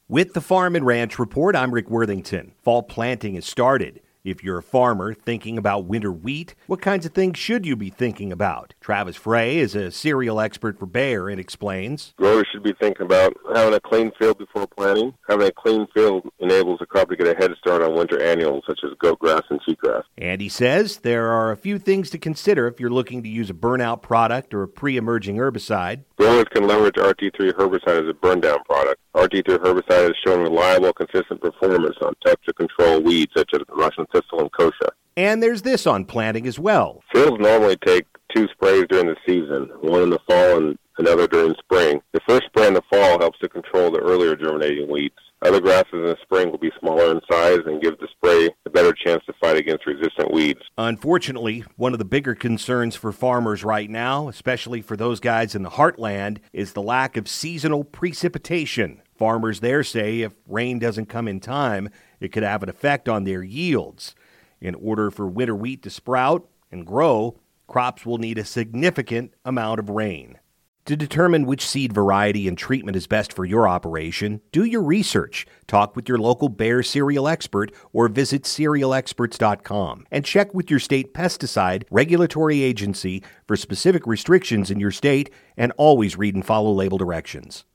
With the Farm and Ranch Report, I'm Rick Worthington. Fall planting has started. If you're a farmer thinking about winter wheat, what kinds of things should you be thinking about? Travis Frey is a cereal expert for Bayer and explains. Growers should be thinking about having a clean field before planting. Having a clean field enables the crop to get a head start on winter annuals such as goat grass and cheatgrass. And he says there are a few things to consider if you're looking to use a burnout product or a pre-emerging herbicide. Growers can leverage RT3 herbicide as a burn-down product. RT3 herbicide has shown reliable, consistent performance on temperature-control weeds such as Russian thistle and kochia. And there's this on planting as well. Fields normally take 2 sprays during the season, one in the fall and another during spring. The first spray in the fall helps to control the earlier germinating weeds. Other grasses in the spring will be smaller in size and give the spray a better chance to fight against resistant weeds. Unfortunately, one of the bigger concerns for farmers right now, especially for those guys in the heartland, is the lack of seasonal precipitation. Farmers there say if rain doesn't come in time, it could have an effect on their yields. In order for winter wheat to sprout and grow, crops will need a significant amount of rain. To determine which seed variety and treatment is best for your operation, do your research, talk with your local Bayer cereal expert, or visit cerealexperts.com and check with your state pesticide regulatory agency for specific restrictions in your state, and always read and follow label directions.